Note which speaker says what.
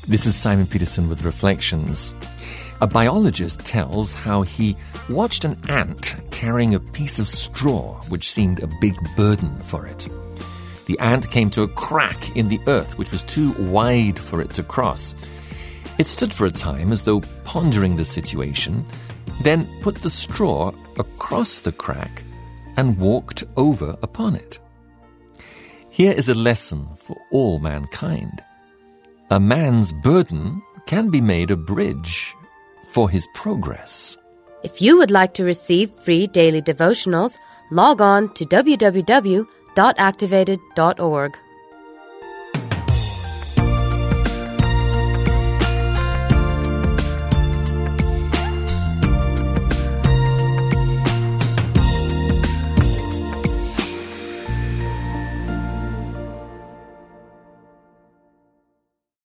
Speaker 1: This is Simon Peterson with Reflections. A biologist tells how he watched an ant carrying a piece of straw which seemed a big burden for it. The ant came to a crack in the earth which was too wide for it to cross. It stood for a time as though pondering the situation, then put the straw across the crack and walked over upon it. Here is a lesson for all mankind. A man's burden can be made a bridge for his progress.
Speaker 2: If you would like to receive free daily devotionals, log on to www.activated.org.